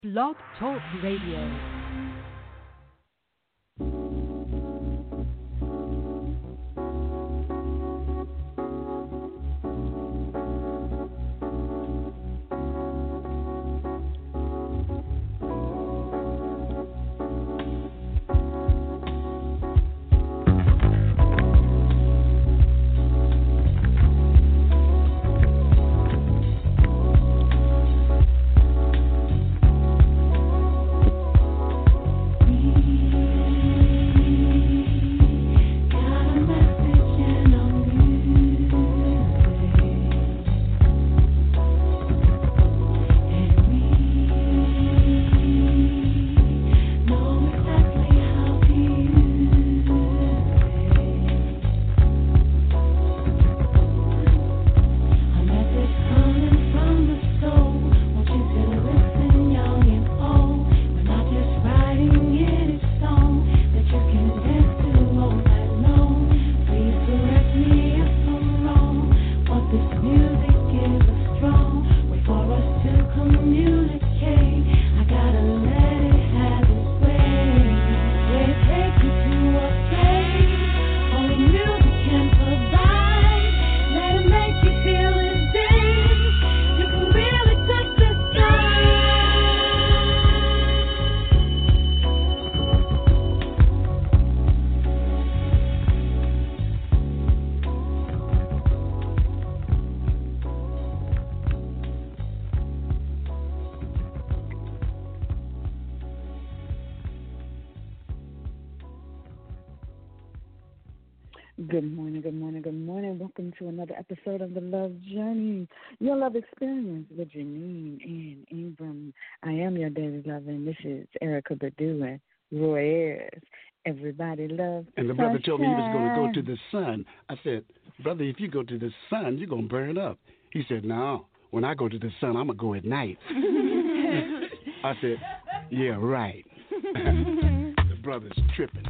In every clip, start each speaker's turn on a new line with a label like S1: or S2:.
S1: Blog Talk Radio.
S2: Good morning, good morning, good morning. Welcome to another episode of The Love Journey, your love experience with Janine and Ingram. I am your daily lover, and this is Erica Badu and Roy Ayers. Everybody loves
S3: And the brother told me he was going to go to the sun. I said, brother, if you go to the sun, you're going to burn up. He said, no, when I go to the sun, I'm going to go at night. I said, yeah, right. The brother's tripping.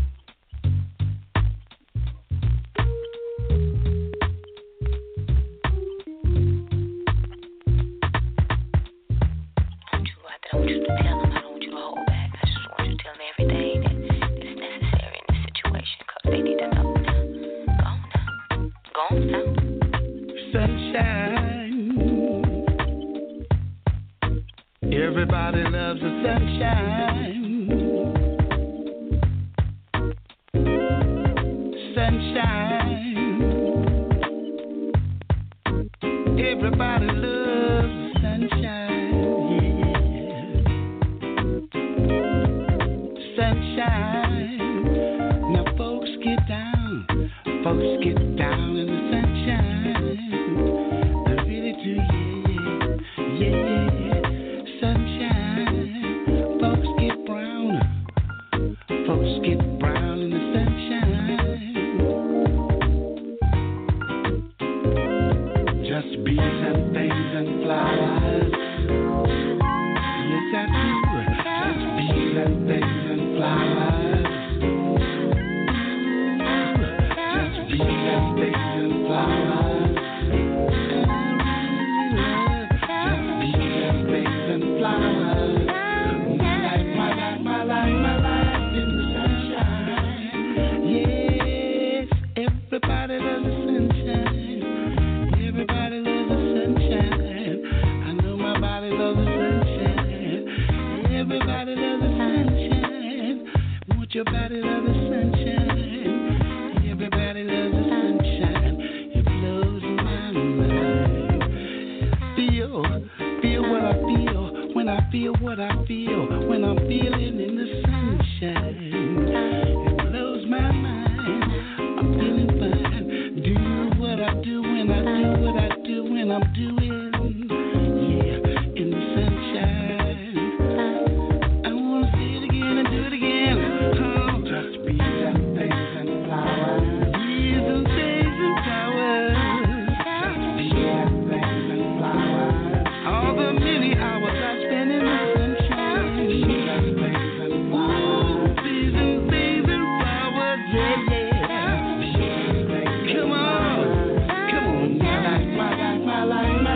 S4: I don't want you to tell them. I don't want you to hold back. I just want you to tell them everything that is necessary in this situation because they need to know. Go on now. Go on now.
S3: Sunshine. Everybody loves the sunshine. Sunshine. Everybody loves the sunshine. Sunshine. Now folks get down in the sunshine. They really do, yeah. Sunshine. Folks get brown in the sunshine. Just bees and things and flowers. Yes, I do. Just bees and things and flowers. Just bees and things and flowers. Just bees and things and flowers. My life in the sunshine. Yes, everybody loves the sunshine. Everybody loves the sunshine. I know my body loves the sunshine. Everybody loves the sunshine. Won't your body love the sunshine? Everybody loves the sunshine. It blows my mind. Feel what I feel when I feel what I feel when I'm feeling in the sunshine. It blows my mind. I'm feeling fine. Do what I do when I do what I do when I'm doing. Yeah, in the sunshine. I wanna see it again and do it again. Oh, just bees and things and flowers. Bees and things and flowers. Just bees and things and flowers. All the many hours I spend in the sunshine. Bees and things and flowers. Bees and things and flowers. Yeah. Come on. My life.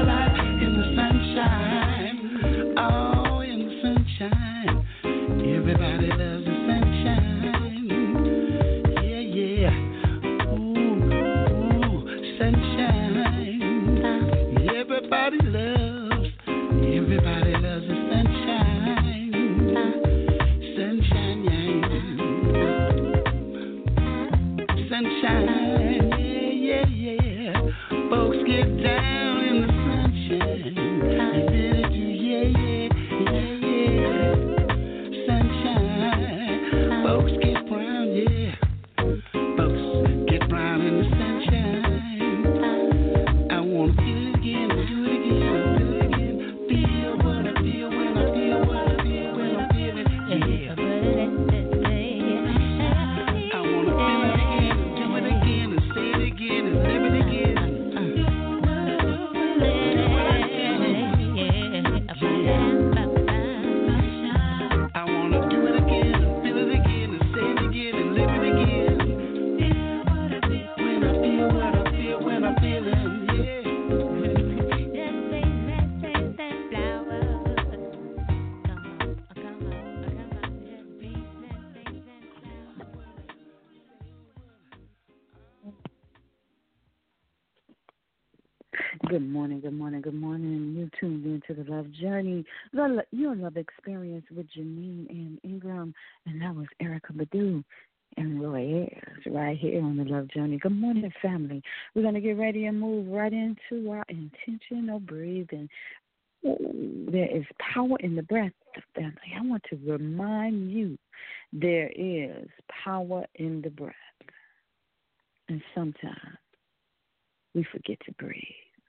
S2: Good morning, good morning, good morning. You tuned into the Love Journey, your love experience with Janine and Ingram, and that was Erica Badu and Roy Ayers right here on the Love Journey. Good morning, family. We're going to get ready and move right into our intentional breathing. There is power in the breath, family. I want to remind you there is power in the breath. And sometimes we forget to breathe.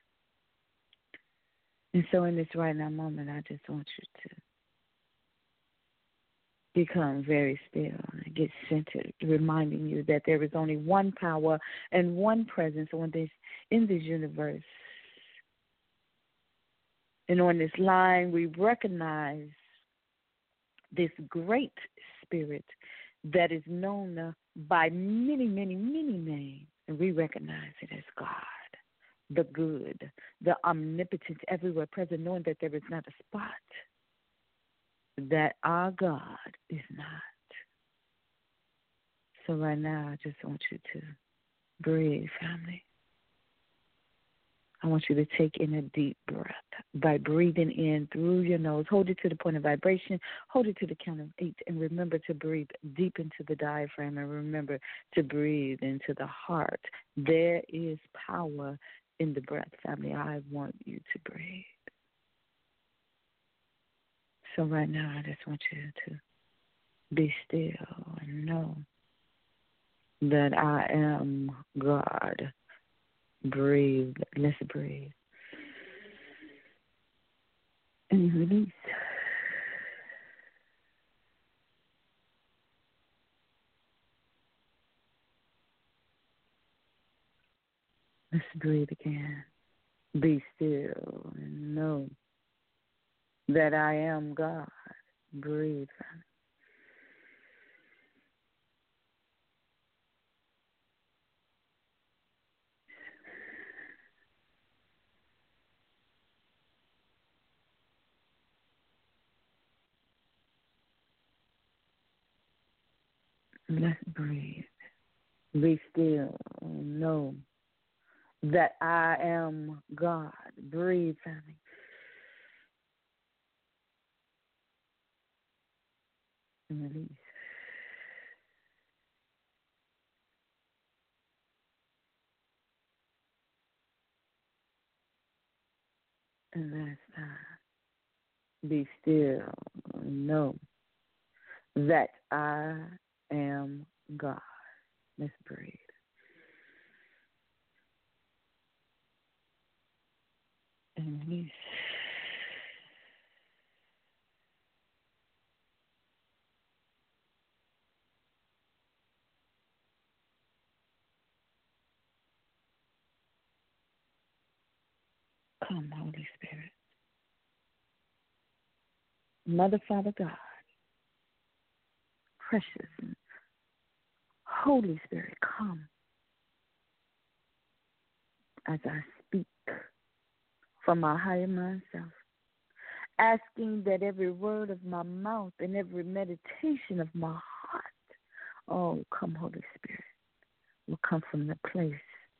S2: And so in this right now moment, I just want you to become very still and get centered, reminding you that there is only one power and one presence in this universe. And on this line, we recognize this great spirit that is known by many, many, many names. And we recognize it as God, the good, the omnipotent, everywhere present, knowing that there is not a spot that our God is not. So right now, I just want you to breathe, family. I want you to take in a deep breath by breathing in through your nose. Hold it to the point of vibration. Hold it to the count of 8. And remember to breathe deep into the diaphragm. And remember to breathe into the heart. There is power in the breath, family. I want you to breathe. So right now, I just want you to be still and know that I am God. Breathe. Let's breathe. And release. Let's breathe again. Be still and know that I am God. Breathe. Let's breathe. Be still and know that I am God. Breathe, family. And release. And last time. Be still and know that I am God. Let's breathe. And release. Come, Holy Spirit. Mother, Father, God, precious and Holy Spirit, come as I speak from my higher mind self, asking that every word of my mouth and every meditation of my heart, oh, come, Holy Spirit, will come from the place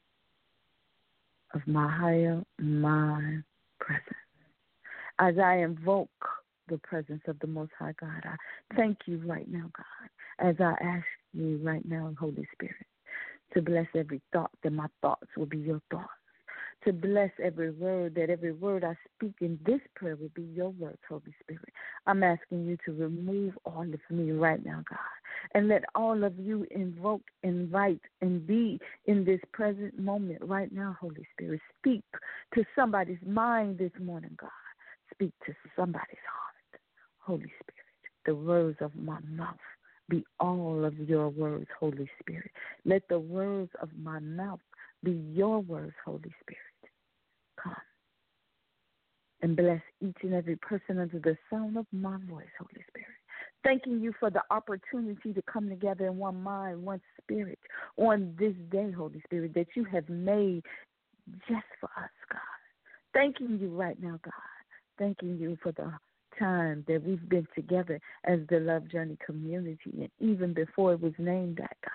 S2: of my higher mind presence. As I invoke the presence of the Most High God, I thank you right now, God, as I ask you right now, Holy Spirit, to bless every thought, that my thoughts will be your thoughts. To bless every word, that every word I speak in this prayer will be your words, Holy Spirit. I'm asking you to remove all of me right now, God, and let all of you invoke, invite, and be in this present moment right now, Holy Spirit. Speak to somebody's mind this morning, God. Speak to somebody's heart, Holy Spirit. The words of my mouth be all of your words, Holy Spirit. Let the words of my mouth be your words, Holy Spirit. Come and bless each and every person under the sound of my voice, Holy Spirit. Thanking you for the opportunity to come together in one mind, one spirit on this day, Holy Spirit, that you have made just for us, God. Thanking you right now, God. Thanking you for the time that we've been together as the Love Journey community, and even before it was named that, God.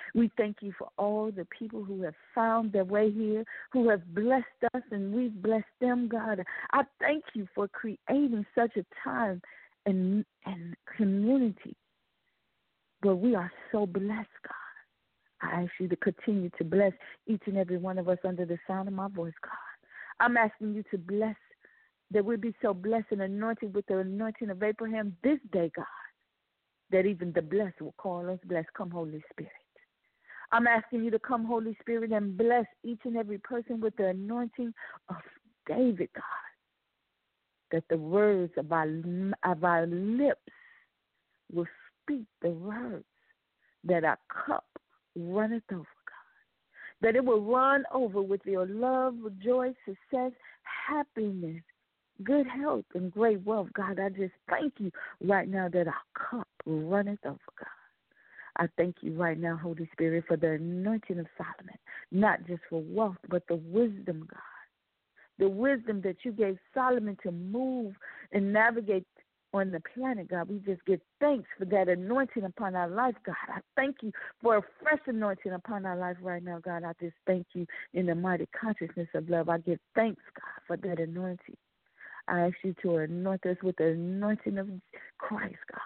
S2: We thank you for all the people who have found their way here, who have blessed us, and we've blessed them, God. I thank you for creating such a time and community where we are so blessed, God. I ask you to continue to bless each and every one of us under the sound of my voice, God. I'm asking you to bless, that we be so blessed and anointed with the anointing of Abraham this day, God, that even the blessed will call us blessed. Come, Holy Spirit. I'm asking you to come, Holy Spirit, and bless each and every person with the anointing of David, God, that the words of our lips will speak the words, that our cup runneth over, God, that it will run over with your love, joy, success, happiness, good health, and great wealth. God, I just thank you right now that our cup runneth over, God. I thank you right now, Holy Spirit, for the anointing of Solomon, not just for wealth, but the wisdom, God. The wisdom that you gave Solomon to move and navigate on the planet, God. We just give thanks for that anointing upon our life, God. I thank you for a fresh anointing upon our life right now, God. I just thank you in the mighty consciousness of love. I give thanks, God, for that anointing. I ask you to anoint us with the anointing of Christ, God.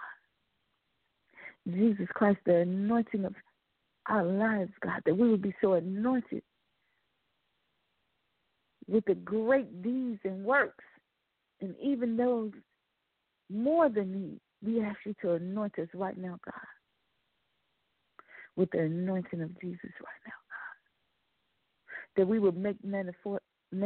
S2: Jesus Christ, the anointing of our lives, God, that we would be so anointed with the great deeds and works, and even those more than these. We ask you to anoint us right now, God, with the anointing of Jesus right now, God, that we would make manifest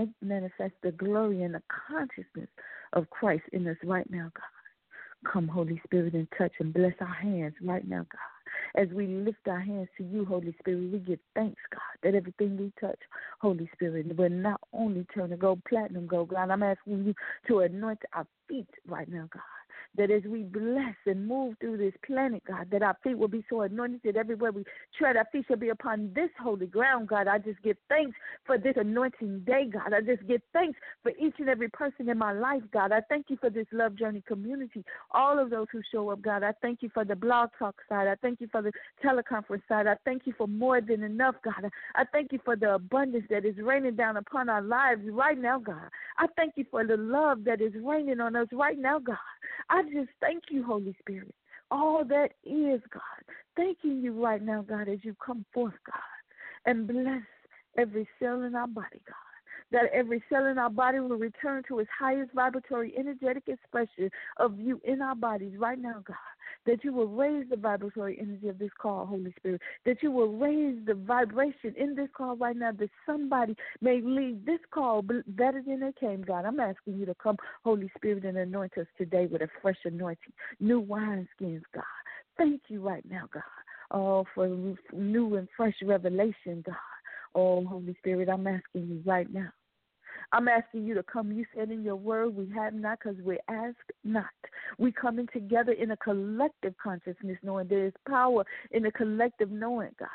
S2: the glory and the consciousness of Christ in us right now, God. Come, Holy Spirit, and touch and bless our hands right now, God. As we lift our hands to you, Holy Spirit, we give thanks, God, that everything we touch, Holy Spirit, will not only turn to gold, platinum, gold, God. I'm asking you to anoint our feet right now, God, that as we bless and move through this planet, God, that our feet will be so anointed that everywhere we tread, our feet shall be upon this holy ground, God. I just give thanks for this anointing day, God. I just give thanks for each and every person in my life, God. I thank you for this Love Journey community, all of those who show up, God. I thank you for the blog talk side. I thank you for the teleconference side. I thank you for more than enough, God. I thank you for the abundance that is raining down upon our lives right now, God. I thank you for the love that is raining on us right now, God. I just thank you, Holy Spirit. All that is, God. Thanking you right now, God, as you come forth, God, and bless every cell in our body, God. That every cell in our body will return to its highest vibratory, energetic expression of you in our bodies right now, God. That you will raise the vibratory energy of this call, Holy Spirit. That you will raise the vibration in this call right now, that somebody may leave this call better than they came, God. I'm asking you to come, Holy Spirit, and anoint us today with a fresh anointing, new wineskins, God. Thank you right now, God, for new and fresh revelation, God. Oh, Holy Spirit, I'm asking you right now. I'm asking you to come. You said in your word, we have not because we ask not. We coming together in a collective consciousness, knowing there is power in the collective knowing, God,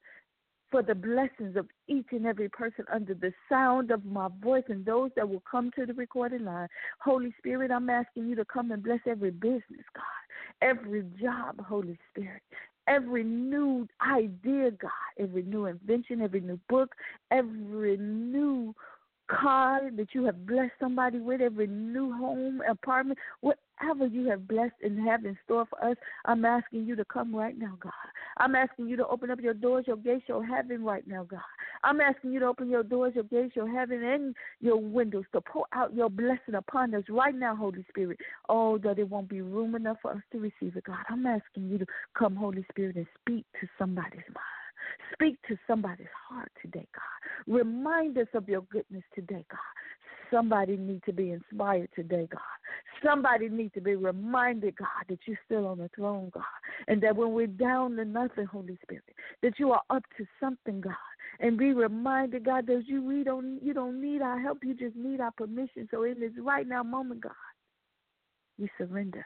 S2: for the blessings of each and every person under the sound of my voice and those that will come to the recording line. Holy Spirit, I'm asking you to come and bless every business, God, every job, Holy Spirit, every new idea, God, every new invention, every new book, every new car that you have blessed somebody with, every new home, apartment, whatever you have blessed and have in store for us, I'm asking you to come right now, God. I'm asking you to open up your doors, your gates, your heaven right now, God. I'm asking you to open your doors, your gates, your heaven, and your windows to pour out your blessing upon us right now, Holy Spirit. Oh, that it won't be room enough for us to receive it, God. I'm asking you to come, Holy Spirit, and speak to somebody's mind. Speak to somebody's heart today, God. Remind us of your goodness today, God. Somebody needs to be inspired today, God. Somebody needs to be reminded, God, that you're still on the throne, God. And that when we're down to nothing, Holy Spirit, that you are up to something, God. And be reminded, God, that you don't need our help. You just need our permission. So in this right now moment, God, we surrender.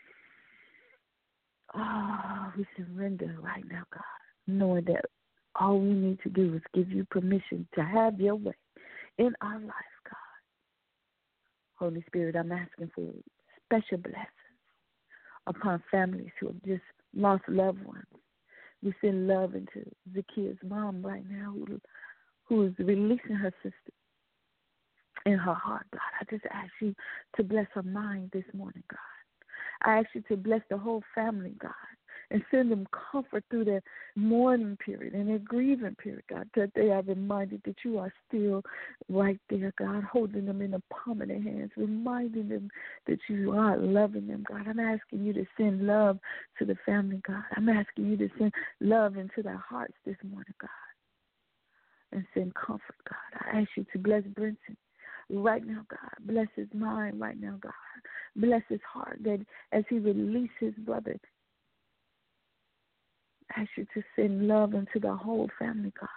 S2: Oh, we surrender right now, God, knowing that all we need to do is give you permission to have your way in our life, God. Holy Spirit, I'm asking for special blessings upon families who have just lost loved ones, We send love into Zakia's mom right now who is releasing her sister in her heart, God. I just ask you to bless her mind this morning, God. I ask you to bless the whole family, God, and send them comfort through their mourning period and their grieving period, God, that they are reminded that you are still right there, God, holding them in the palm of their hands, reminding them that you are loving them, God. I'm asking you to send love to the family, God. I'm asking you to send love into their hearts this morning, God, and send comfort, God. I ask you to bless Brenton right now, God. Bless his mind right now, God. Bless his heart that as he releases his brother, I ask you to send love into the whole family, God.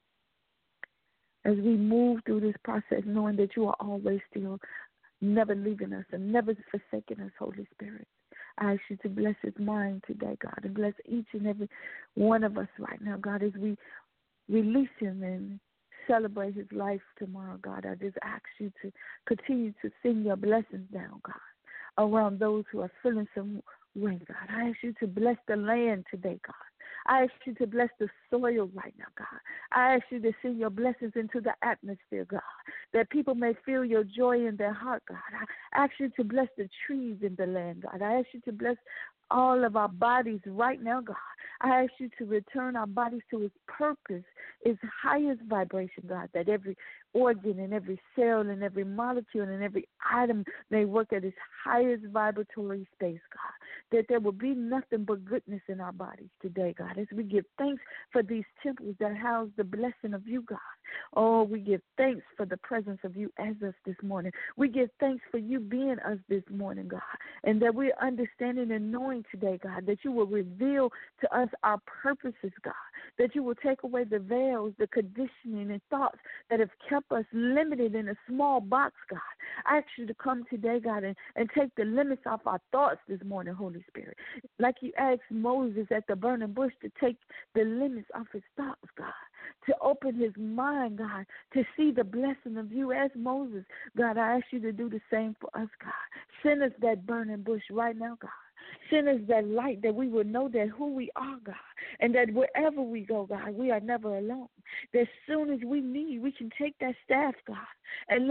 S2: As we move through this process, knowing that you are always still never leaving us and never forsaking us, Holy Spirit. I ask you to bless his mind today, God, and bless each and every one of us right now, God, as we release him and celebrate his life tomorrow, God. I just ask you to continue to send your blessings down, God, around those who are feeling some way, God. I ask you to bless the land today, God. I ask you to bless the soil right now, God. I ask you to send your blessings into the atmosphere, God, that people may feel your joy in their heart, God. I ask you to bless the trees in the land, God. I ask you to bless all of our bodies right now, God. I ask you to return our bodies to its purpose, its highest vibration, God, that every organ and every cell and every molecule and every atom may work at its highest vibratory space, God, that there will be nothing but goodness in our bodies today, God, as we give thanks for these temples that house the blessing of you, God. Oh, we give thanks for the presence of you as us this morning. We give thanks for you being us this morning, God, and that we're understanding and knowing today, God, that you will reveal to us our purposes, God, that you will take away the veils, the conditioning and thoughts that have kept us limited in a small box, God. I ask you to come today, God, and take the limits off our thoughts this morning, Holy Spirit. Like you asked Moses at the burning bush to take the limits off his thoughts, God, to open his mind, God, to see the blessing of you as Moses. God, I ask you to do the same for us, God. Send us that burning bush right now, God. Send us that light that we will know that who we are, God, and that wherever we go, God, we are never alone. That as soon as we need, we can take that staff, God, and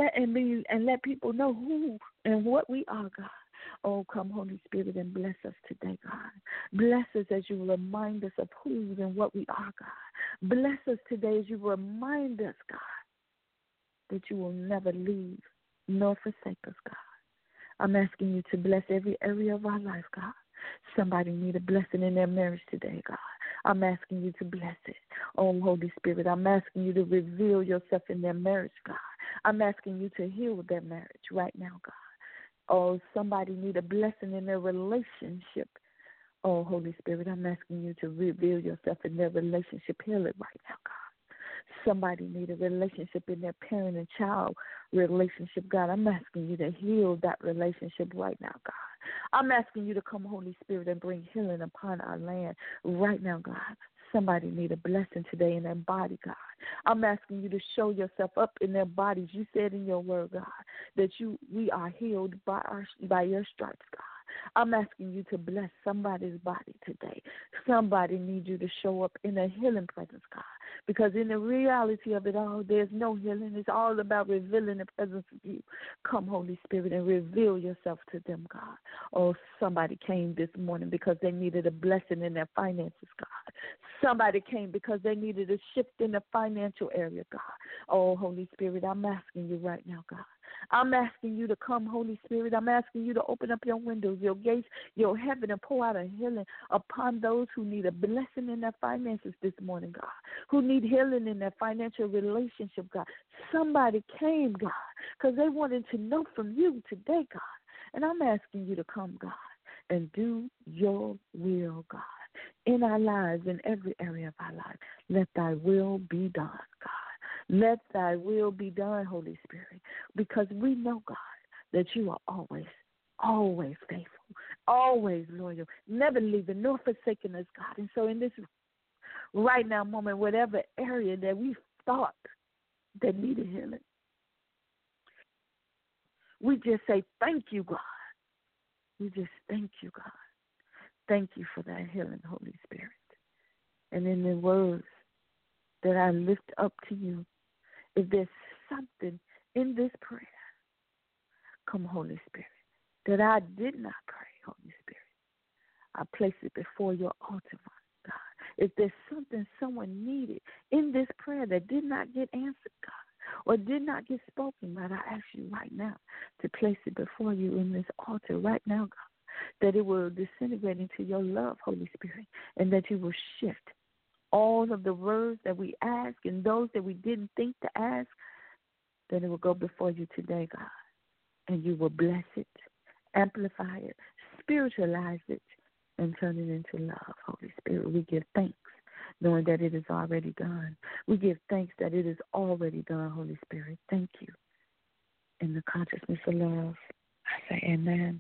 S2: let people know who and what we are, God. Oh, come, Holy Spirit, and bless us today, God. Bless us as you remind us of who and what we are, God. Bless us today as you remind us, God, that you will never leave nor forsake us, God. I'm asking you to bless every area of our life, God. Somebody need a blessing in their marriage today, God. I'm asking you to bless it. Oh, Holy Spirit, I'm asking you to reveal yourself in their marriage, God. I'm asking you to heal their marriage right now, God. Oh, somebody need a blessing in their relationship. Oh, Holy Spirit, I'm asking you to reveal yourself in their relationship. Heal it right now, God. Somebody need a relationship in their parent and child relationship, God. I'm asking you to heal that relationship right now, God. I'm asking you to come, Holy Spirit, and bring healing upon our land right now, God. Somebody need a blessing today in their body, God. I'm asking you to show yourself up in their bodies. You said in your word, God, that we are healed by your stripes, God. I'm asking you to bless somebody's body today. Somebody needs you to show up in a healing presence, God. Because in the reality of it all, there's no healing. It's all about revealing the presence of you. Come, Holy Spirit, and reveal yourself to them, God. Oh, somebody came this morning because they needed a blessing in their finances, God. Somebody came because they needed a shift in the financial area, God. Oh, Holy Spirit, I'm asking you right now, God. I'm asking you to come, Holy Spirit. I'm asking you to open up your windows, your gates, your heaven, and pour out a healing upon those who need a blessing in their finances this morning, God, who need healing in their financial relationship, God. Somebody came, God, because they wanted to know from you today, God. And I'm asking you to come, God, and do your will, God, in our lives, in every area of our life. Let thy will be done, God. Let thy will be done, Holy Spirit, because we know, God, that you are always, always faithful, always loyal, never leaving nor forsaking us, God. And so in this right now moment, whatever area that we thought that needed healing, we just say thank you, God. We just thank you, God. Thank you for that healing, Holy Spirit. and in the words that I lift up to you, if there's something in this prayer, come, Holy Spirit, that I did not pray, Holy Spirit, I place it before your altar, my God. If there's something someone needed in this prayer that did not get answered, God, or did not get spoken, God, I ask you right now to place it before you in this altar right now, God, that it will disintegrate into your love, Holy Spirit, and that you will shift all of the words that we ask and those that we didn't think to ask, that it will go before you today, God, and you will bless it, amplify it, spiritualize it, and turn it into love, Holy Spirit. We give thanks, knowing that it is already done. We give thanks that it is already done, Holy Spirit. Thank you. In the consciousness of love, I say amen.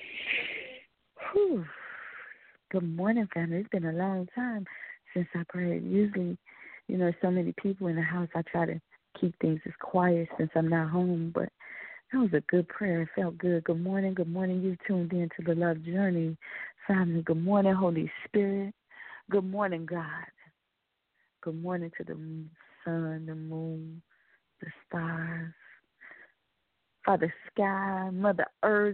S2: Whew. Good morning, family. It's been a long time since I prayed. Usually, so many people in the house, I try to keep things as quiet since I'm not home, but that was a good prayer. It felt good. Good morning. Good morning. You tuned in to the Love Journey family. Good morning, Holy Spirit. Good morning, God. Good morning to the sun, the moon, the stars, Father Sky, Mother Earth,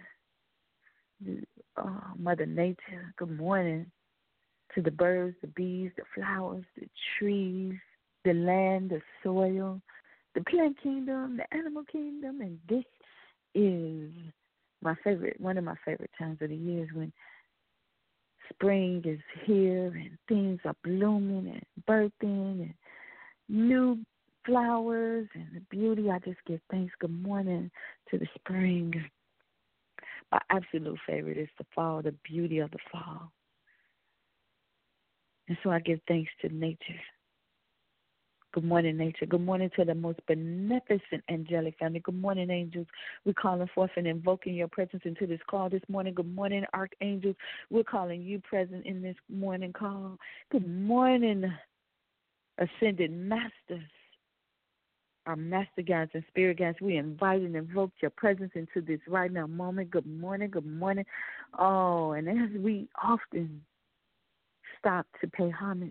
S2: Mother Nature. Good morning to the birds, the bees, the flowers, the trees, the land, the soil, the plant kingdom, the animal kingdom, and this is one of my favorite times of the year is when spring is here and things are blooming and birthing and new flowers and the beauty. I just give thanks. Good morning to the spring. My absolute favorite is the fall, the beauty of the fall. And so I give thanks to nature. Good morning, nature. Good morning to the most beneficent angelic family. Good morning, angels. We're calling forth and invoking your presence into this call this morning. Good morning, archangels. We're calling you present in this morning call. Good morning, ascended masters, our master guides and spirit guides. We invite and invoke your presence into this right now moment. Good morning, good morning. Oh, and as we often stop to pay homage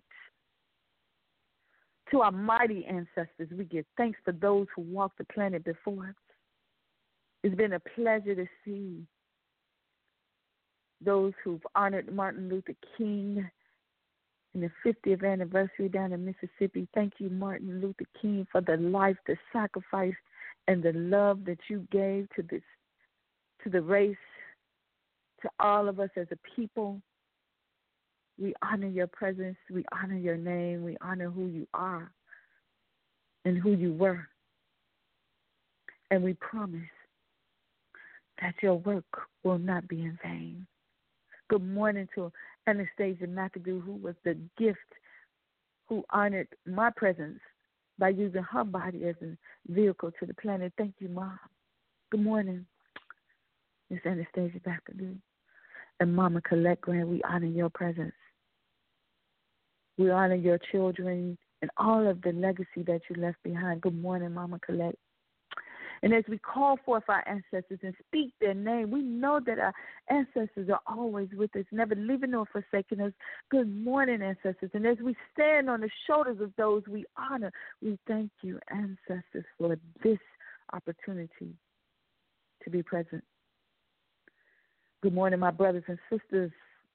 S2: to our mighty ancestors, we give thanks for those who walked the planet before us. It's been a pleasure to see those who've honored Martin Luther King in the 50th anniversary down in Mississippi. Thank you, Martin Luther King, for the life, the sacrifice, and the love that you gave to the race, to all of us as a people. We honor your presence. We honor your name. We honor who you are and who you were. And we promise that your work will not be in vain. Good morning to Anastasia McAdoo, who was the gift, who honored my presence by using her body as a vehicle to the planet. Thank you, Mom. Good morning, Miss Anastasia McAdoo. And Mama Colette Grant, we honor your presence. We honor your children and all of the legacy that you left behind. Good morning, Mama Colette. And as we call forth our ancestors and speak their name, we know that our ancestors are always with us, never leaving nor forsaking us. Good morning, ancestors. And as we stand on the shoulders of those we honor, we thank you, ancestors, for this opportunity to be present. Good morning, my brothers and sisters,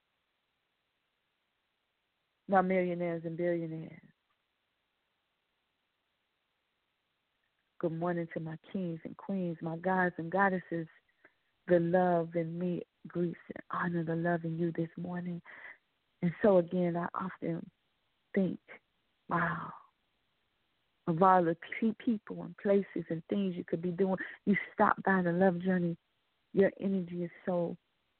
S2: my millionaires and billionaires. Good morning to my kings and queens, my gods and goddesses. The love in me greets and honor the love in you this morning. And so again, I often think, wow, of all the people and places and things you could be doing. You stop by the Love Journey. Your energy is so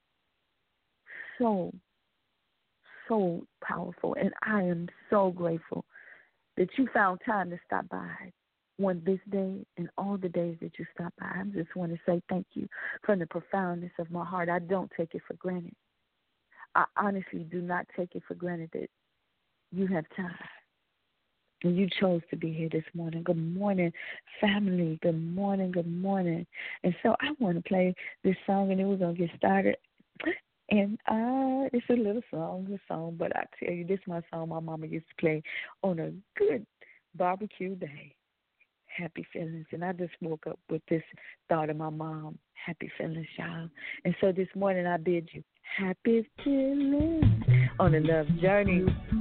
S2: powerful, and I am so grateful that you found time to stop by on this day and all the days that you stop by. I just want to say thank you from the profoundness of my heart. I don't take it for granted. I honestly do not take it for granted that you have time and you chose to be here this morning. Good morning, family. Good morning, good morning. And so I want to play this song, and then we're going to get started. And it's a little song, but I tell you, this is my song my mama used to play on a good barbecue day. Happy feelings. And I just woke up with this thought of my mom. Happy feelings, y'all. And so this morning I bid you happy feelings on the love journey.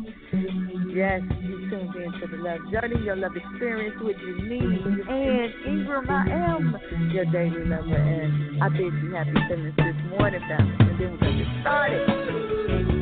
S2: Yes, you tuned in to the love journey, your love experience with Janine and Ingram. I am your daily lover, and I bid you happy feelings this morning, family. And then we're going to get started.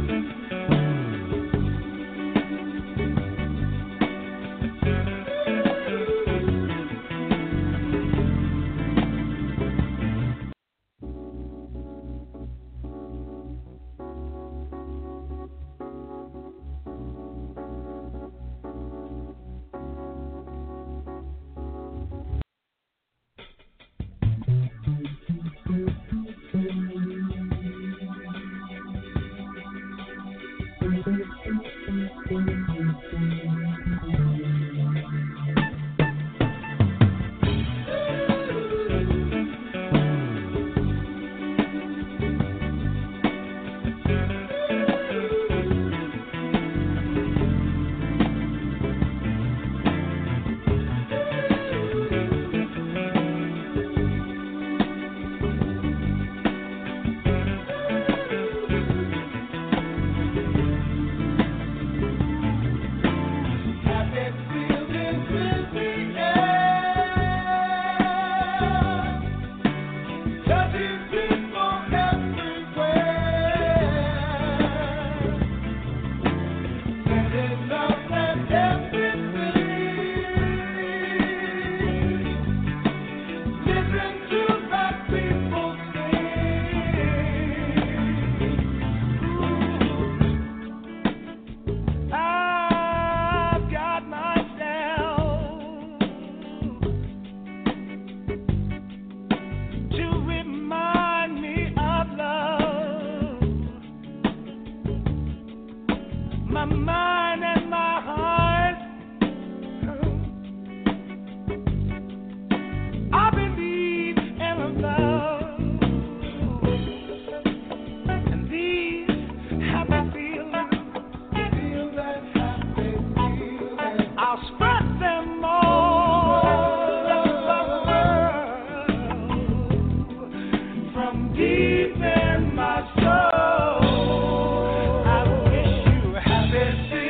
S3: Deep in my soul, I wish you happy.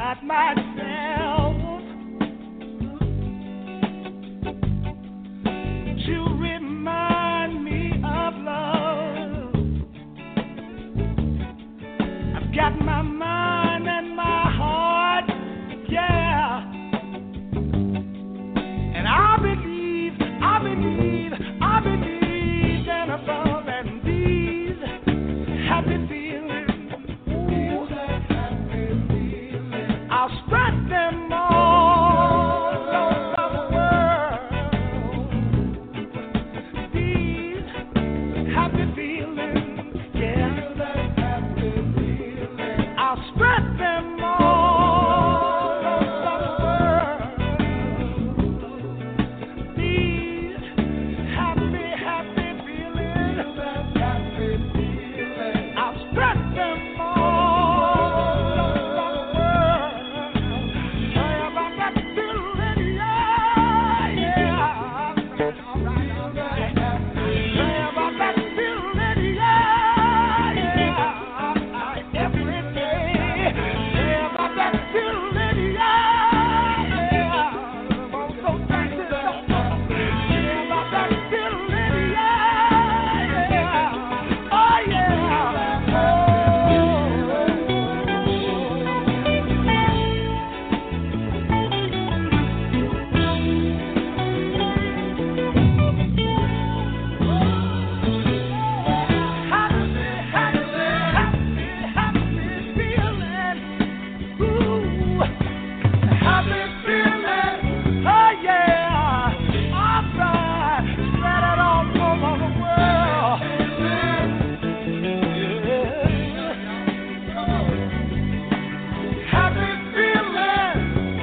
S3: got myself to remind me of love. I've got my mind and my heart, yeah. And I believe in above and these happy feelings. Ooh, I'll spread them all over the world. These happy feelings, yeah. I'll spread them all over the world. These happy feelings, I'll spread them all over the world. Sorry about that feeling, yeah, yeah. All right. Sorry about that feeling, yeah, yeah. Every day. Sorry about that feeling, yeah, yeah. Won't go back to the sorry about that feeling, yeah, yeah. Oh, yeah. Happy feeling, oh yeah, alright, spread it all over the world. Happy feeling.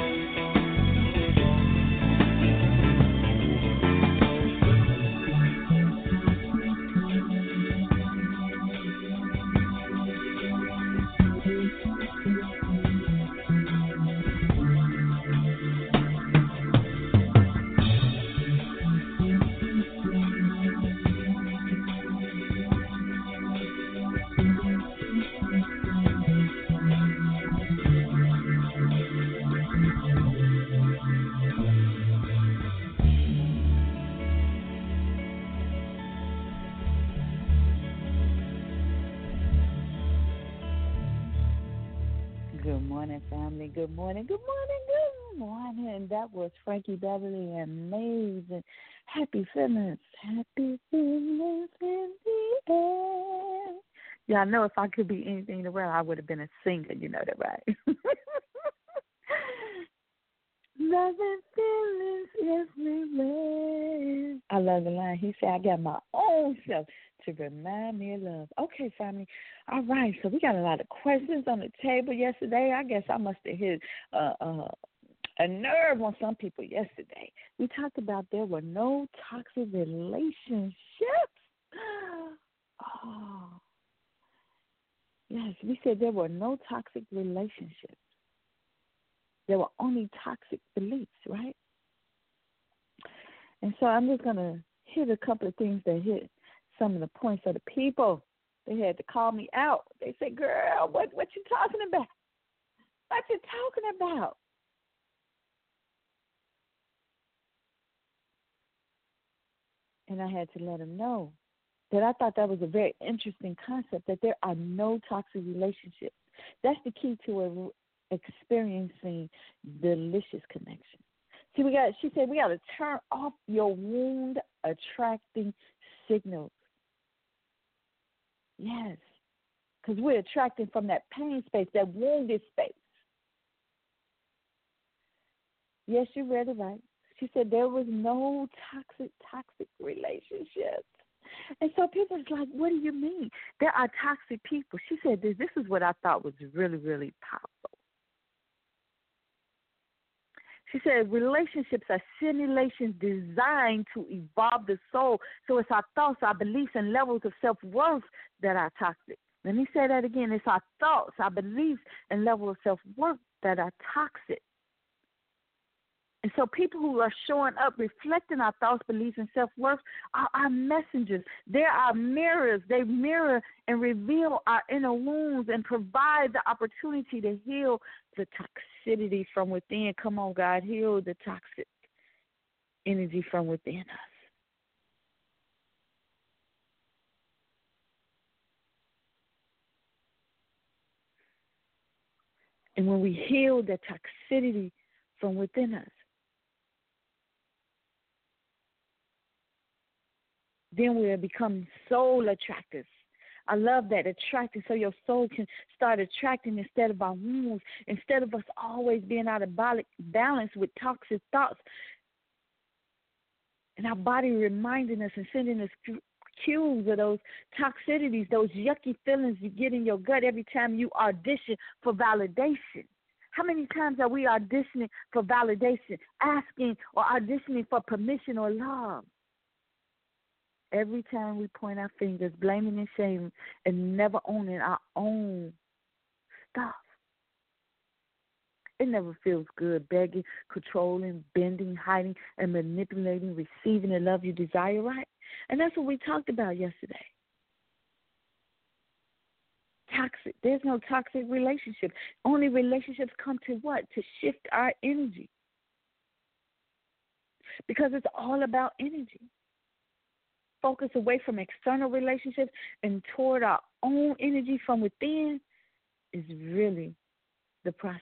S2: Good morning, family. Good morning. Good morning. Good morning. That was Frankie Beverly and Amazing. Happy feelings. Happy feelings in the air. Yeah, I know if I could be anything in the world, I would have been a singer. You know that, right? Loving feelings everywhere. I love the line. He said, I got my own self to remind me of love. Okay, family. All right, so we got a lot of questions on the table yesterday. I guess I must have hit a nerve on some people yesterday. We talked about there were no toxic relationships. Oh, yes, we said there were no toxic relationships. There were only toxic beliefs, right? And so I'm just going to hit a couple of things that hit some of the points of the people. They had to call me out. They said, girl, what you talking about? What you talking about? And I had to let them know that I thought that was a very interesting concept, that there are no toxic relationships. That's the key to experiencing delicious connection. See, she said we got to turn off your wound-attracting signals. Yes, because we're attracting from that pain space, that wounded space. Yes, you read it right. She said there was no toxic relationships. And so people was like, what do you mean? There are toxic people. She said this is what I thought was really, really powerful. She said relationships are simulations designed to evolve the soul. So it's our thoughts, our beliefs, and levels of self-worth that are toxic. Let me say that again. It's our thoughts, our beliefs, and level of self-worth that are toxic. And so people who are showing up, reflecting our thoughts, beliefs, and self-worth are our messengers. They're our mirrors. They mirror and reveal our inner wounds and provide the opportunity to heal the toxicity from within. Come on, God, heal the toxic energy from within us. And when we heal the toxicity from within us, then we'll become soul attractors. I love that, attracting, so your soul can start attracting instead of our wounds, instead of us always being out of balance with toxic thoughts, and our body reminding us and sending us cues of those toxicities, those yucky feelings you get in your gut every time you audition for validation. How many times are we auditioning for validation, asking or auditioning for permission or love? Every time we point our fingers, blaming and shaming, and never owning our own stuff. It never feels good, begging, controlling, bending, hiding, and manipulating, receiving the love you desire, right? And that's what we talked about yesterday. Toxic. There's no toxic relationship. Only relationships come to what? To shift our energy. Because it's all about energy. Focus away from external relationships and toward our own energy from within is really the process.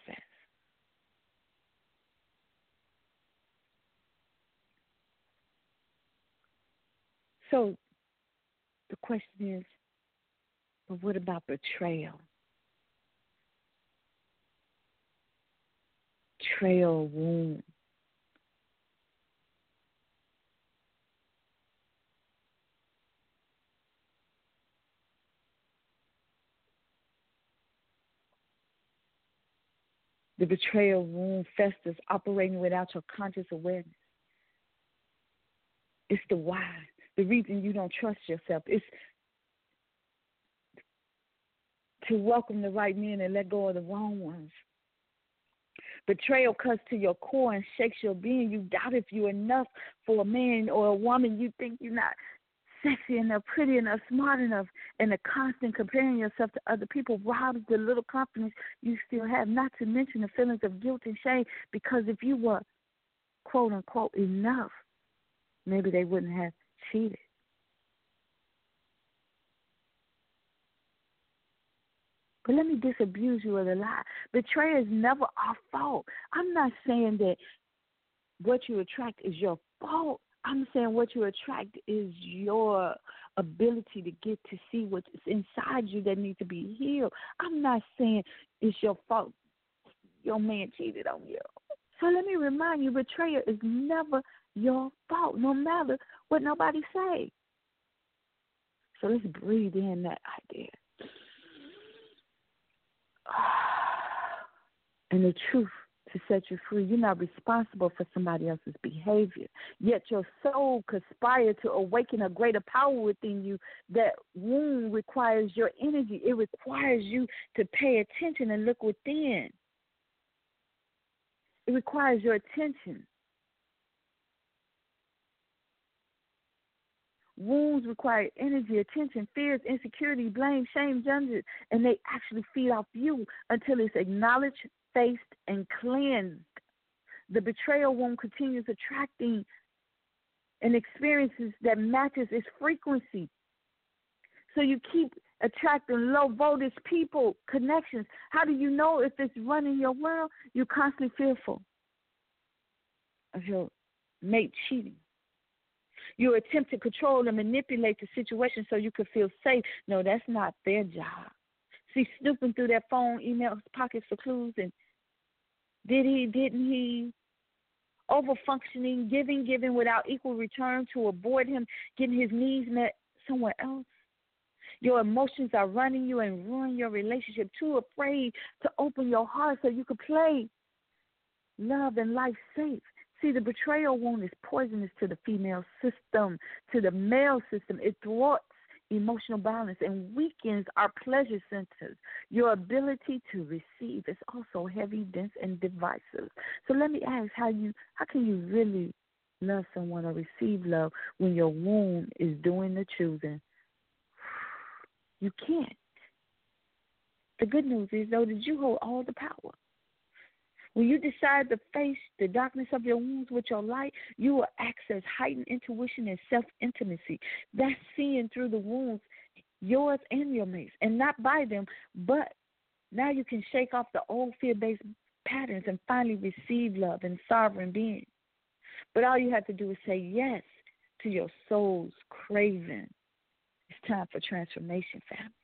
S2: So the question is, but what about betrayal? Betrayal wound. The betrayal wound festers, operating without your conscious awareness. It's the why, the reason you don't trust yourself. It's to welcome the right men and let go of the wrong ones. Betrayal cuts to your core and shakes your being. You doubt if you're enough for a man or a woman. You think you're not sexy enough, pretty enough, smart enough, and the constant comparing yourself to other people robs the little confidence you still have, not to mention the feelings of guilt and shame, because if you were, quote, unquote, enough, maybe they wouldn't have cheated. But let me disabuse you of the lie. Betrayal is never our fault. I'm not saying that what you attract is your fault. I'm saying what you attract is your ability to get to see what's inside you that needs to be healed. I'm not saying it's your fault your man cheated on you. So let me remind you, betrayal is never your fault, no matter what nobody say. So let's breathe in that idea. And the truth to set you free. You're not responsible for somebody else's behavior. Yet your soul conspires to awaken a greater power within you. That wound requires your energy. It requires you to pay attention and look within. It requires your attention. Wounds require energy, attention, fears, insecurity, blame, shame, judgment, and they actually feed off you until it's acknowledged, faced, and cleansed. The betrayal wound continues attracting and experiences that matches its frequency. So you keep attracting low voltage people, connections. How do you know if it's running your world? You're constantly fearful of your mate cheating. You attempt to control and manipulate the situation so you can feel safe. No, that's not their job. See, snooping through their phone, emails, pockets for clues, and did he, didn't he, over-functioning, giving without equal return to avoid him getting his needs met somewhere else. Your emotions are running you and ruin your relationship. Too afraid to open your heart so you can play love and life safe. See, the betrayal wound is poisonous to the female system, to the male system. It thwarts emotional balance and weakens our pleasure centers. Your ability to receive is also heavy, dense, and divisive. So let me ask, how can you really love someone or receive love when your wound is doing the choosing? You can't. The good news is, though, that you hold all the power. When you decide to face the darkness of your wounds with your light, you will access heightened intuition and self-intimacy. That's seeing through the wounds, yours and your mate's, and not by them, but now you can shake off the old fear-based patterns and finally receive love and sovereign being. But all you have to do is say yes to your soul's craving. It's time for transformation, family.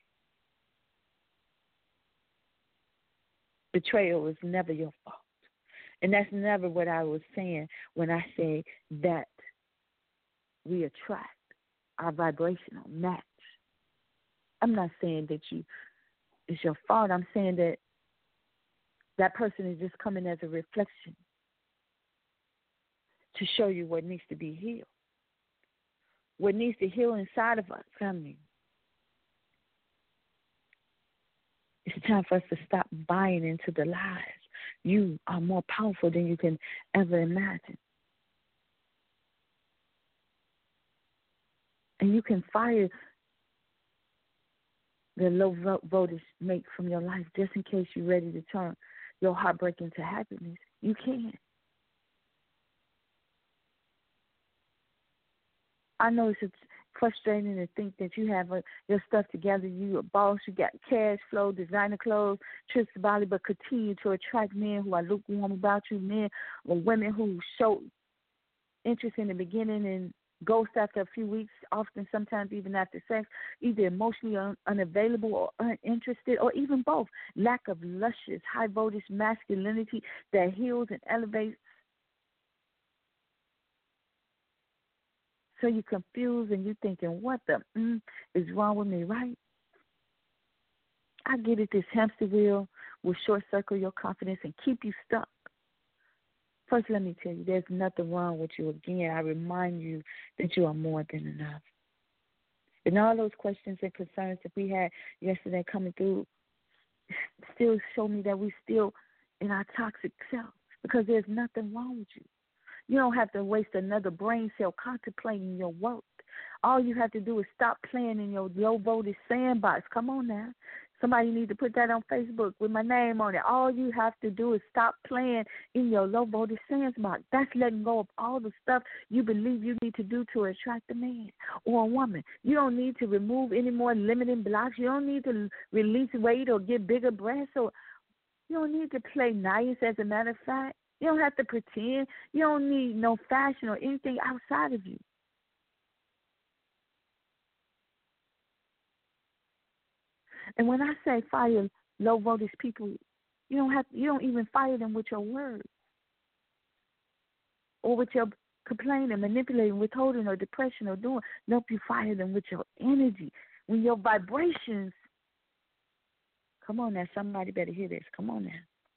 S2: Betrayal is never your fault. And that's never what I was saying when I say that we attract our vibrational match. I'm not saying that it's your fault. I'm saying that that person is just coming as a reflection to show you what needs to be healed. What needs to heal inside of us, family. It's time for us to stop buying into the lies. You are more powerful than you can ever imagine. And you can fire the low voltage mate from your life just in case you're ready to turn your heartbreak into happiness. You can. I know it's frustrating to think that you have your stuff together, you a boss, you got cash flow, designer clothes, trips to Bali, but continue to attract men who are lukewarm about you, men or women who show interest in the beginning and ghost after a few weeks, often sometimes even after sex, either emotionally unavailable or uninterested, or even both. Lack of luscious, high-voltage masculinity that heals and elevates. So you're confused and you're thinking, what the is wrong with me, right? I get it, this hamster wheel will short-circle your confidence and keep you stuck. First, let me tell you, there's nothing wrong with you. Again, I remind you that you are more than enough. And all those questions and concerns that we had yesterday coming through still show me that we're still in our toxic self, because there's nothing wrong with you. You don't have to waste another brain cell contemplating your work. All you have to do is stop playing in your low-voltage sandbox. Come on now. Somebody need to put that on Facebook with my name on it. All you have to do is stop playing in your low-voltage sandbox. That's letting go of all the stuff you believe you need to do to attract a man or a woman. You don't need to remove any more limiting blocks. You don't need to release weight or get bigger breasts. Or you don't need to play nice, as a matter of fact. You don't have to pretend. You don't need no fashion or anything outside of you. And when I say fire low voltage people, you don't even fire them with your words or with your complaining, manipulating, withholding, or depression or doing. Nope, you fire them with your energy. When your vibrations, come on now, somebody better hear this. Come on now.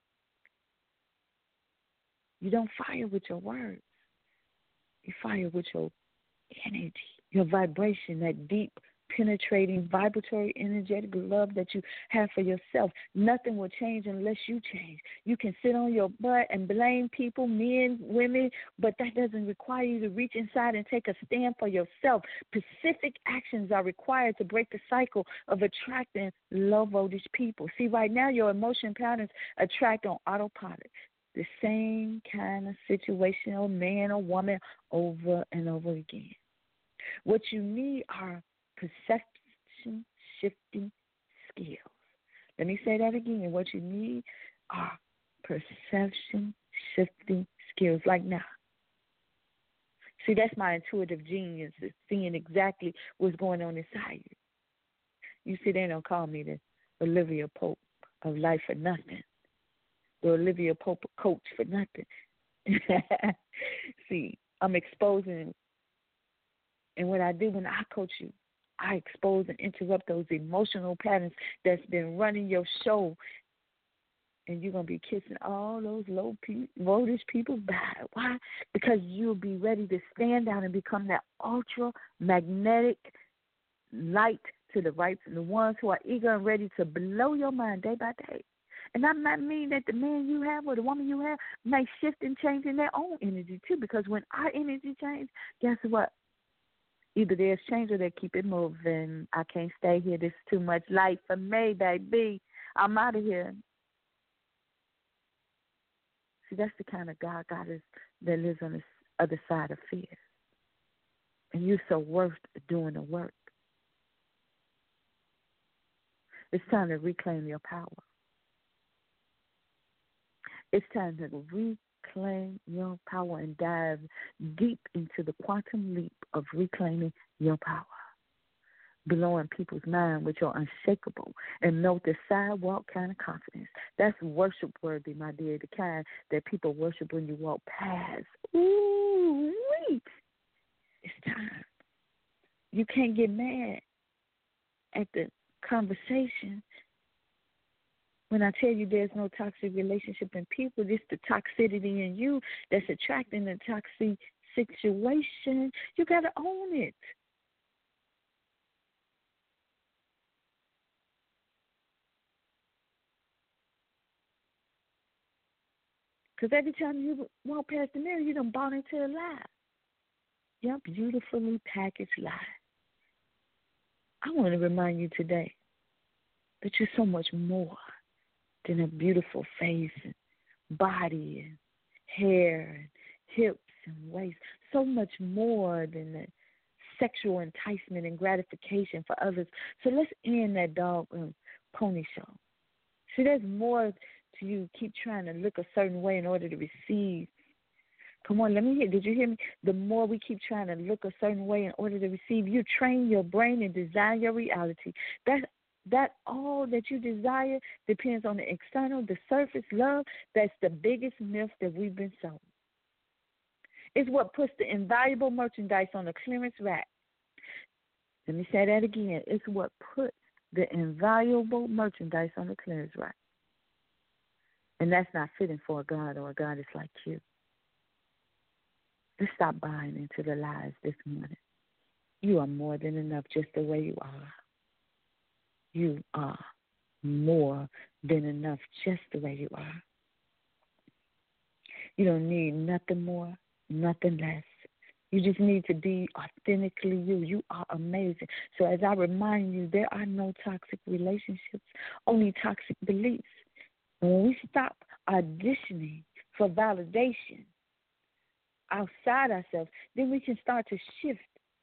S2: You don't fire with your words. You fire with your energy, your vibration, that deep, penetrating, vibratory, energetic love that you have for yourself. Nothing will change unless you change. You can sit on your butt and blame people, men, women, but that doesn't require you to reach inside and take a stand for yourself. Specific actions are required to break the cycle of attracting low-voltage people. See, right now your emotion patterns attract on autopilot. The same kind of situational man or woman over and over again. What you need are perception shifting skills. Let me say that again. What you need are perception shifting skills. Like now. See, that's my intuitive genius, is seeing exactly what's going on inside you. You see, they don't call me the Olivia Pope of life for nothing. The Olivia Pope coach for nothing. See, I'm exposing, and what I do when I coach you, I expose and interrupt those emotional patterns that's been running your show, and you're going to be kissing all those low voltage people bye. Why? Because you'll be ready to stand out and become that ultra magnetic light to the right, and the ones who are eager and ready to blow your mind day by day. And that might mean that the man you have or the woman you have may shift and change in their own energy too, because when our energy changes, guess what? Either there's change or they keep it moving. I can't stay here. This is too much light for me, baby. I'm out of here. See, that's the kind of God is that lives on the other side of fear. And you're so worth doing the work. It's time to reclaim your power. It's time to reclaim your power and dive deep into the quantum leap of reclaiming your power. Blowing people's mind with your unshakable and note the sidewalk kind of confidence. That's worship worthy, my dear, the kind that people worship when you walk past. Ooh, wait. It's time. You can't get mad at the conversation when I tell you there's no toxic relationship in people. It's the toxicity in you that's attracting the toxic situation. You got to own it. Because every time you walk past the mirror, you done bought into a lie. Your beautifully packaged lie. I want to remind you today that you're so much more than a beautiful face and body and hair and hips and waist. So much more than the sexual enticement and gratification for others. So let's end that dog and pony show. See, there's more to you. Keep trying to look a certain way in order to receive. Come on, let me hear. Did you hear me? The more we keep trying to look a certain way in order to receive, you train your brain and design your reality. That all that you desire depends on the external, the surface love. That's the biggest myth that we've been sold. It's what puts the invaluable merchandise on the clearance rack. Let me say that again. It's what puts the invaluable merchandise on the clearance rack. And that's not fitting for a God or a goddess like you. Let's stop buying into the lies this morning. You are more than enough just the way you are. You are more than enough just the way you are. You don't need nothing more, nothing less. You just need to be authentically you. You are amazing. So as I remind you, there are no toxic relationships, only toxic beliefs. And when we stop auditioning for validation outside ourselves, then we can start to shift.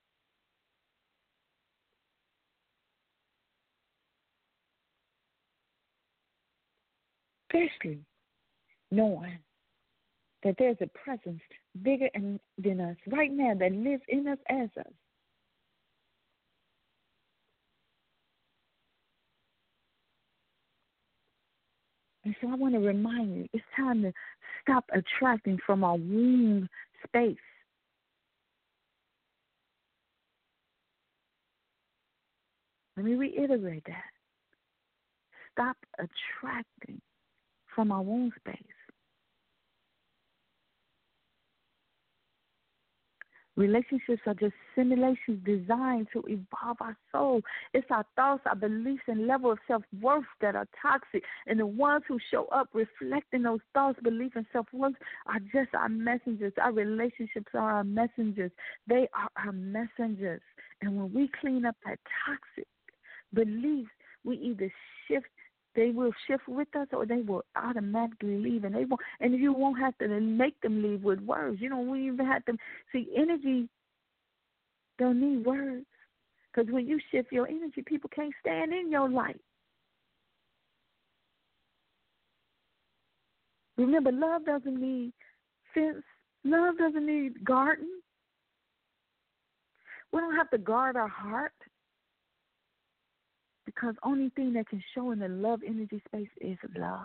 S2: Especially knowing that there's a presence bigger than us right now that lives in us as us. And so I want to remind you, it's time to stop attracting from our womb space. Let me reiterate that. Stop attracting from our womb space. Relationships are just simulations designed to evolve our soul. It's our thoughts, our beliefs, and level of self-worth that are toxic. And the ones who show up reflecting those thoughts, beliefs, and self-worth are just our messengers. Our relationships are our messengers. They are our messengers. And when we clean up that toxic beliefs, we either shift. They will shift with us, or they will automatically leave, and you won't have to make them leave with words. You don't even have to see energy. Don't need words, because when you shift your energy, people can't stand in your light. Remember, love doesn't need fence. Love doesn't need garden. We don't have to guard our heart. Because only thing that can show in the love energy space is love.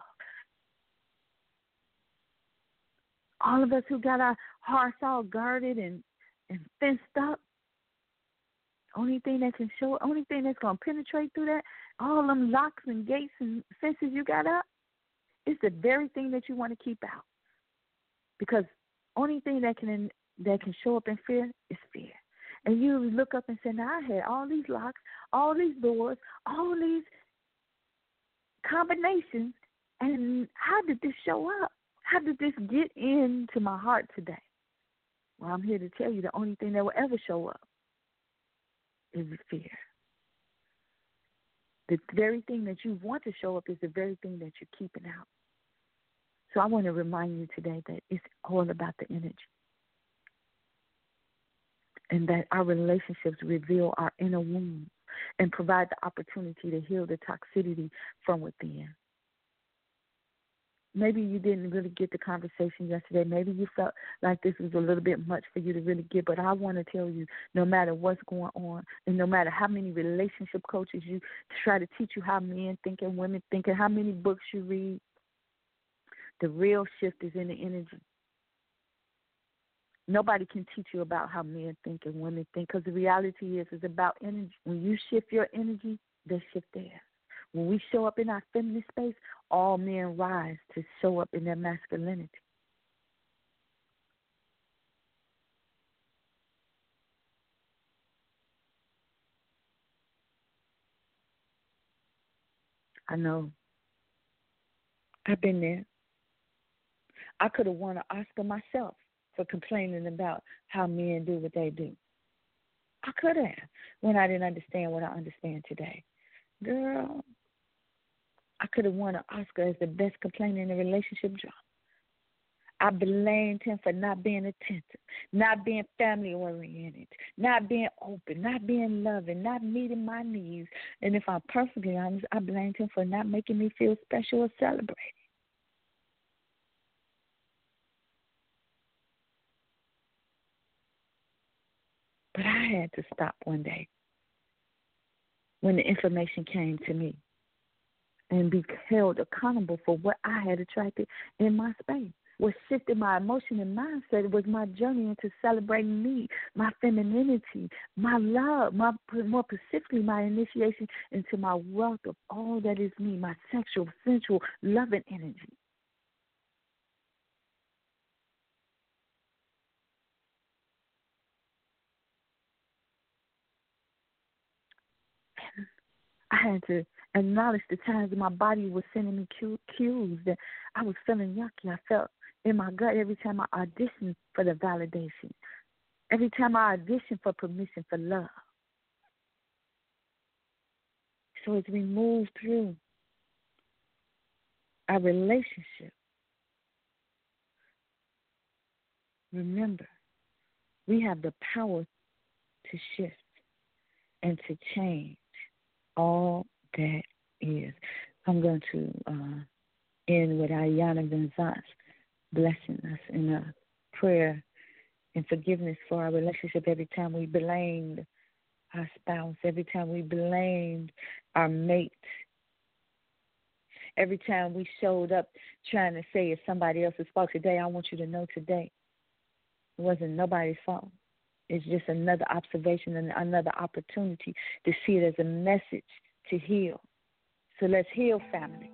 S2: All of us who got our hearts all guarded and fenced up, only thing that can show, only thing that's going to penetrate through that, all them locks and gates and fences you got up, is the very thing that you want to keep out. Because only thing that can show up in fear is fear. And you look up and say, now I had all these locks, all these doors, all these combinations, and how did this show up? How did this get into my heart today? Well, I'm here to tell you the only thing that will ever show up is fear. The very thing that you want to show up is the very thing that you're keeping out. So I want to remind you today that it's all about the energy. And that our relationships reveal our inner wounds and provide the opportunity to heal the toxicity from within. Maybe you didn't really get the conversation yesterday. Maybe you felt like this was a little bit much for you to really get. But I want to tell you, no matter what's going on, and no matter how many relationship coaches you try to teach you how men think and women think, and how many books you read, the real shift is in the energy. Nobody can teach you about how men think and women think, because the reality is it's about energy. When you shift your energy, they shift theirs. When we show up in our feminine space, all men rise to show up in their masculinity. I know. I've been there. I could have won an Oscar myself for complaining about how men do what they do. I could have, when I didn't understand what I understand today. Girl, I could have won an Oscar as the best complainer in a relationship drama. I blamed him for not being attentive, not being family-oriented, not being open, not being loving, not meeting my needs. And if I'm perfectly honest, I blamed him for not making me feel special or celebrated. But I had to stop one day when the information came to me and be held accountable for what I had attracted in my space. What shifted my emotion and mindset was my journey into celebrating me, my femininity, my love, more specifically my initiation into my wealth of all that is me, my sexual, sensual, loving energy. I had to acknowledge the times that my body was sending me cues that I was feeling yucky. I felt in my gut every time I auditioned for the validation, every time I auditioned for permission for love. So as we move through our relationship, remember, we have the power to shift and to change all that is. I'm going to end with Ayana Gonzalez blessing us in a prayer and forgiveness for our relationship every time we blamed our spouse, every time we blamed our mate, every time we showed up trying to say it's somebody else's fault. Today, I want you to know today it wasn't nobody's fault. It's just another observation and another opportunity to see it as a message to heal. So let's heal, family.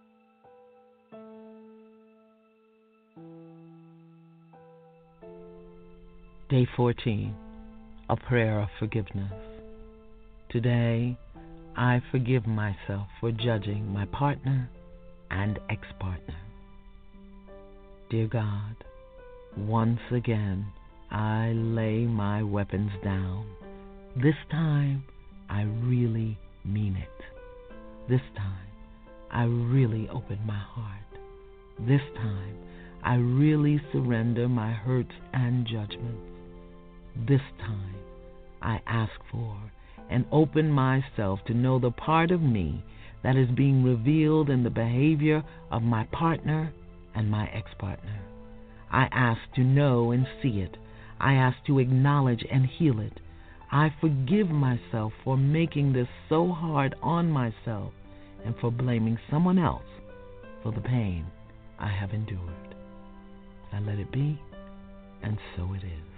S3: Day 14, a prayer of forgiveness. Today, I forgive myself for judging my partner and ex-partner. Dear God, once again, I lay my weapons down. This time, I really mean it. This time, I really open my heart. This time, I really surrender my hurts and judgments. This time, I ask for and open myself to know the part of me that is being revealed in the behavior of my partner and my ex-partner. I ask to know and see it. I ask to acknowledge and heal it. I forgive myself for making this so hard on myself and for blaming someone else for the pain I have endured. I let it be, and so it is.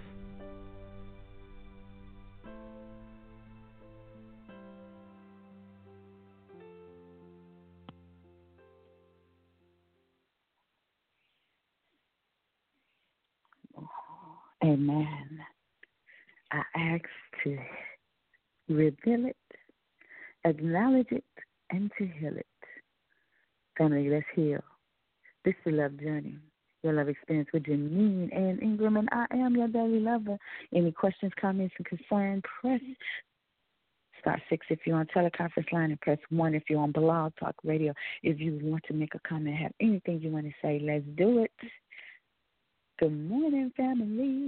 S2: Amen. I ask to reveal it, acknowledge it, and to heal it. Family, let's heal. This is the Love Journey, your love experience with Janine and Ingram, and I am your daily lover. Any questions, comments, and concerns, press star 6 if you're on teleconference line, and press 1 if you're on Blog Talk Radio. If you want to make a comment, have anything you want to say, let's do it. Good morning, family.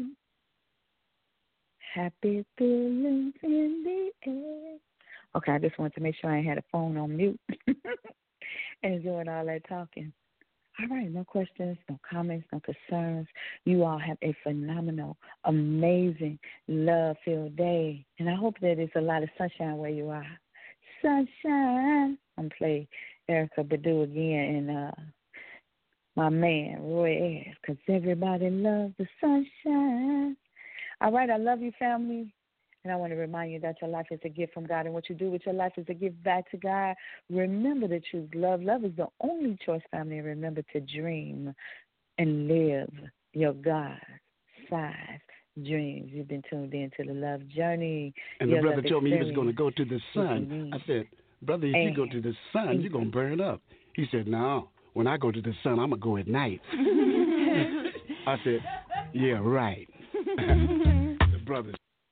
S2: Happy feelings in the air. Okay, I just wanted to make sure I had a phone on mute and doing all that talking. All right, no questions, no comments, no concerns. You all have a phenomenal, amazing, love-filled day. And I hope that there's a lot of sunshine where you are. Sunshine. I'm going to play Erykah Badu again and my man, Roy Ayers, because everybody loves the sunshine. All right, I love you, family. And I want to remind you that your life is a gift from God, and what you do with your life is a gift back to God. Remember to choose love. Love is the only choice, family. Remember to dream and live your God-sized dreams. You've been tuned in to the Love Journey.
S3: And the brother told me he was going to go to the sun. I said, brother, if you go to the sun, you're going to burn up. He said, no, when I go to the sun, I'm going to go at night. I said, yeah, right. The brother.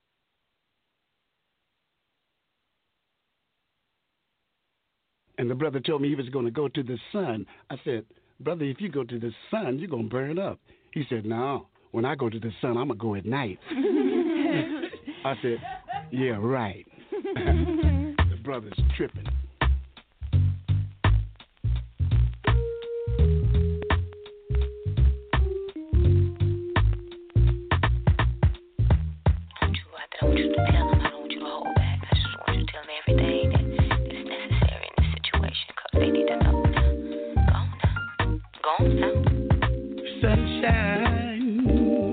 S3: And the brother told me he was going to go to the sun. I said, brother, if you go to the sun, you're going to burn up. He said, no, when I go to the sun, I'm going to go at night. I said, yeah, right. The brother's tripping.
S4: I want you to tell him. I don't want you to hold back. I just want you to tell him everything that is necessary in this situation, because they need to know now. Go on now.
S3: Sunshine.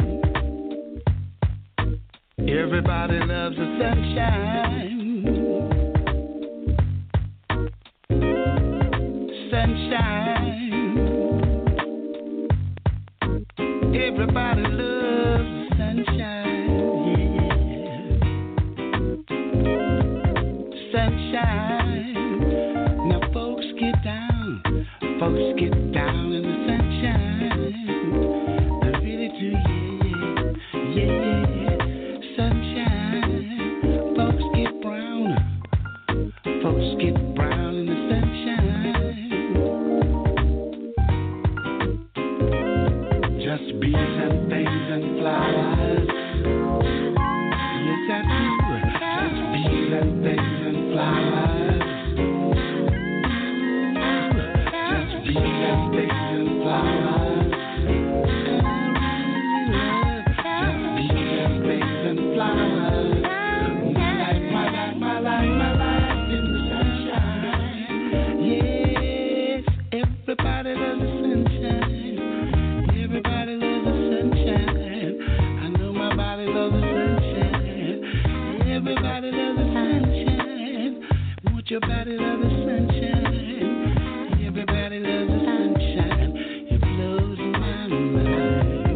S3: Everybody loves the sunshine. Sunshine. Everybody loves the sunshine. Sunshine. Now folks get down in the sunshine. I really do, yeah. Sunshine. Folks get brown in the sunshine. Just bees and things and flowers. Yes, I do. Just bees and things and flowers. Just bees and things and flowers. Just bees and things and flowers. My life in the sunshine. Yes, everybody loves the sunshine. Everybody loves the sunshine. I know my body loves the sunshine. Everybody loves the sunshine. Won't your body love the sunshine? Everybody loves the sunshine. It blows my mind.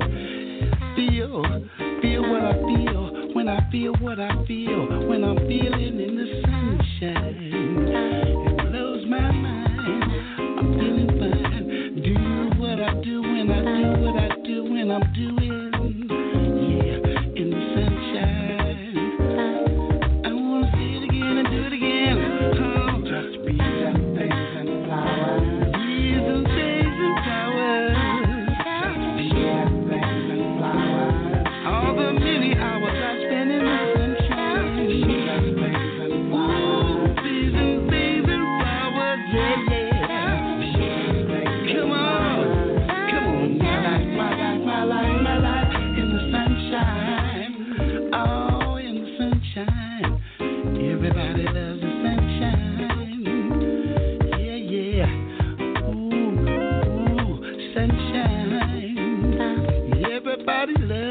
S3: Feel what I feel when I feel what I feel when I'm feeling in the sunshine. It blows my mind. I'm feeling fine. Do what I do when I do what I do when I'm doing. Yeah, in the sunshine. I wanna see it again and do it again. Oh, just bees and things and flowers. Bees and things and flowers. Just bees and things and flowers. All the many hours I spend in the sunshine. Bees and things and flowers. Bees and things and flowers. Yeah. Come on. My life in the sunshine. Oh, in the sunshine. Everybody loves the sunshine. Yeah. Ooh, sunshine. Everybody loves